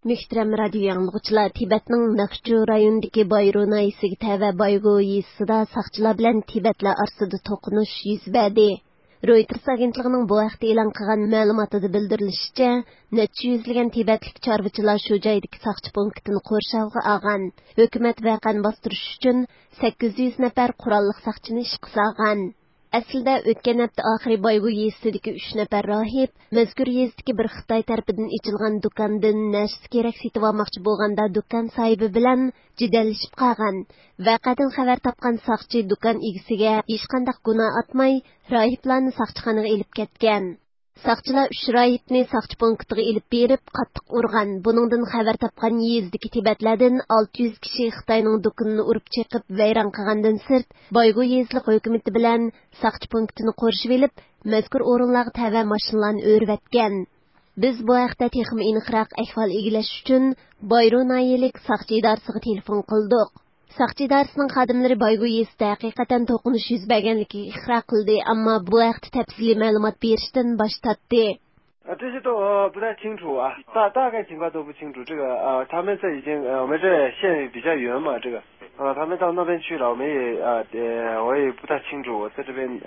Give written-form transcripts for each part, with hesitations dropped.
Möhtərəm radio yanılğıçılar, Tibetning Naqchu rayonidagi Bayru nayisiga tava Baygu yezisida saqchilar bilan Tibetlar orasida to'qinish yuz berdi. Reuters agentligining bu vaqtda e'lon qilgan ma'lumotida bildirilishicha, necha yuzlagan tibetlik chorvachilar shu joydagi saqchi punktini qo'rshavga olgan. Hukumat voqeani bostirish uchun 800 nafar qurolli saqchini ishga solgan. Aslida o'tgan hafta oxiri Baygu yezisidagi 3 nafar rohib mazkur yezizdagi bir Xitoy tarafidan ochilgan do'kondan narsa kerak sotib olmoqchi bo'lganda do'kon sohibi bilan jidallashib qolgan. Voqeadan xabar topgan saqchi do'kon egasiga hech qanday gunoh atmay rohiblarni saqchixonaga olib ketgan. Saqchilar 3 rohibni saqchi punktiga olib berib qattiq urgan. Buningdan xabar topgan yezdagi Tibetlardan 600 kishi Xitoyning do'konini urib chiqib vayron qilgandan sirt Baygu yezlik hukumati bilan saqchi punktini qo'rshib olib, mazkur o'rinlarga tava mashinalarni o'rvatgan. Biz bu haqda texnik aniqroq ahvol egillash uchun Bayru nayilik saqchi idorasiga telefon qildik. Saqchi idorasining xodimlari Baygu yezida haqiqatan to'qinish yuz berganligiga iqror qildi, ammo bu haqda tafsiliy ma'lumot berishdan bosh tortdi. 这些都不太清楚啊，大概情况都不清楚。这个他们这已经我们这县比较远嘛，这个他们到那边去了，我们也我也不太清楚。我在这边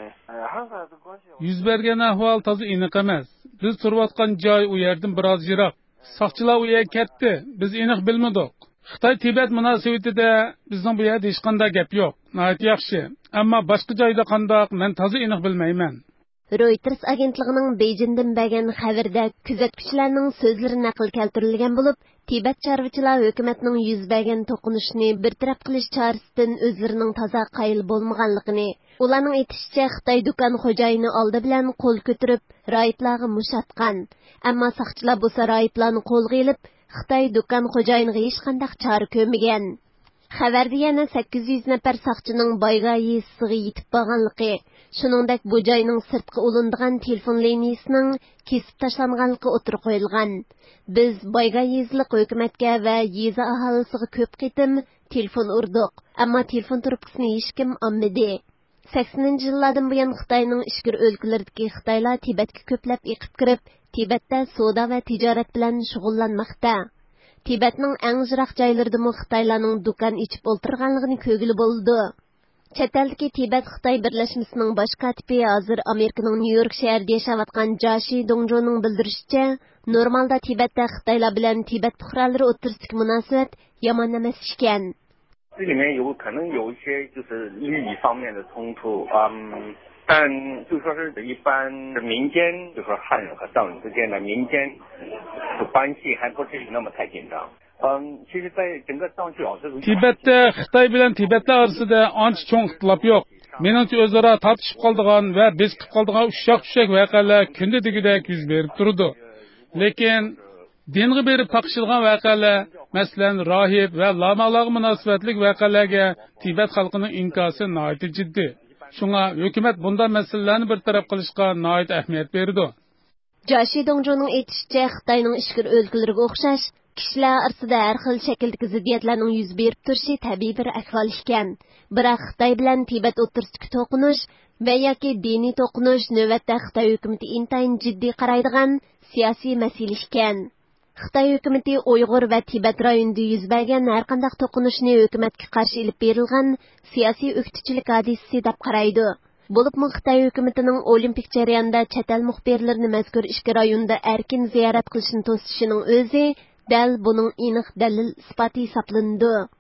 Yuz bergan ahvol toza aniq emas. Biz turayotgan joy u yerdan biroz yiroq. Saqchilar u yerga ketdi. Biz aniq bilmadik. Xitoy Tibet munosabatida bizning bu yerda hech qanday gap yo'q. Nəhayət yaxshi. Ammo boshqa joyda qandoq men toza aniq bilmayman. Reuters agentligining Beijingdan bergan xabarda kuzatuvchilarning so'zlari naql keltirilgan bo'lib, Tibet chorvachilar hukumatning yuz bergan to'qinishni bartaraf qilish chorasidan o'zlarining toza qayil bo'lmaganligini, ularning aytishicha Xitoy do'kon xo'jayini oldi bilan qo'l ko'tarib rohiblarga mushatgan. Ammo saqchilar bu rohiblarni qo'lga olib, Xitoy do'kon xo'jayiniga hech qanday chora ko'rmagan. Xabarda yana 800 nafar saqchining Bayga yezisiga yetib borganligi, shuningdek bu joyning sirtqi ulindigan telefon liniyasining kesib tashlanganligi o'tirib qo'yilgan. Biz Bayga yezilik hukumatga va yeza aholisiga ko'p qitim telefon urdik, ammo telefon trubkasini hech kim olmadi. 80-yillardan buyon Xitoyning ishkir o'lkalaridagi Xitoylar Tibetga ko'plab eqib kirib, Tibetda savdo va tijorat bilan shug'ullanmoqda. Tibetning eng yiroq joylarida Xitoylarning do'kon ichib o'tirganligini ko'gili bo'ldi. Chet eldagi Tibet Xitoy birlashmasining bosh kotibi hozir Amerikaning Nyu-York shahrida yashayotgan Jashi Dongjoning bildirishicha, normalda Tibetda Xitoylar bilan Tibet fuqarolari o'rtasidagi munosabat yomon emas ekan. 这里面有可能有一些就是利益方面的冲突，但就说是一般民间，就说汉人和藏人之间的民间关系还不至于那么太紧张。其实在整个藏区这个 Tibetda Xitoy bilan Tibetlar orasida ancha cho'ng ixtilof yo'q. Meningcha o'zaro tortishib qoldigan va beziqib qoldigan ushaq-ushaq voqealar kunda degidek yuz berib turdi. Lekin dinga berib taqishilgan voqealar, masalan, rohib va lamalarga munosabatli voqealarga Tibet xalqining inkosi nihoyat jiddiy. Shunga hukumat bunday masalalarni bartaraf qilishga nihoyat ahamiyat berdi. Jashi Dongjoning aytishicha, Xitoyning ishkir o'lkalariga o'xshash kishilar orasida har xil shakldagi ziddiyatlarning yuz berib turishi tabiiy bir ahvol ekan. Biroq Xitoy bilan Tibet o'rtasidagi to'qinish va yoki diniy to'qinish navbatda Xitoy hukumati intayin jiddiy qaraydigan siyosiy masala ekan. Xitoy hukumati Uyg'ur va Tibet rayonida yuz bergan har qanday to'qinishni hukumatga qarshi ilib berilgan siyosiy o'qituvchilik hodisasi deb qaraydi. Bo'libmi Xitoy hukumatining olimpik jarayonida chet el muxbirlarini mazkur ishki rayonda erkin ziyorat qilishini to'sishining o'zi dal buning aniq dalil isboti hisoblandi.